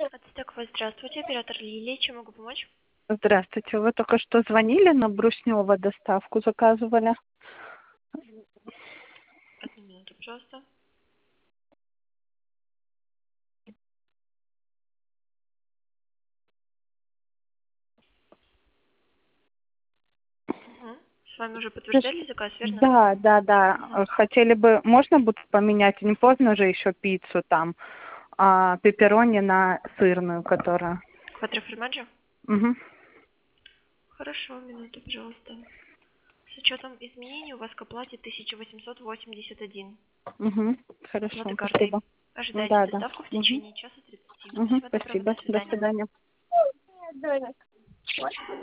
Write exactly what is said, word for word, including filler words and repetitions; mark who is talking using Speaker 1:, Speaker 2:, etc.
Speaker 1: Ацтекова, здравствуйте, оператор Лилия, чем могу помочь?
Speaker 2: Здравствуйте. Вы только что звонили, на Бруснева доставку заказывали.
Speaker 1: Одну минуту, пожалуйста. Мгм. С вами уже подтверждали заказ, верно?
Speaker 2: Да, да, да.
Speaker 1: Мгм.
Speaker 2: Хотели бы, можно будет поменять, не поздно же еще пиццу там, а, пепперони на сырную, которая.
Speaker 1: Квадроформаджо?
Speaker 2: Угу.
Speaker 1: Хорошо, минуту, пожалуйста. С учетом изменений у вас к оплате тысяча восемьсот восемьдесят один.
Speaker 2: Угу.
Speaker 1: Оплата
Speaker 2: Хорошо,
Speaker 1: картой.
Speaker 2: спасибо.
Speaker 1: Ожидайте
Speaker 2: Да, да.
Speaker 1: доставку в
Speaker 2: Угу.
Speaker 1: течение часа тридцати.
Speaker 2: Угу.
Speaker 1: Всего доброго,
Speaker 2: Спасибо.
Speaker 1: до
Speaker 2: До
Speaker 1: свидания.
Speaker 2: свидания.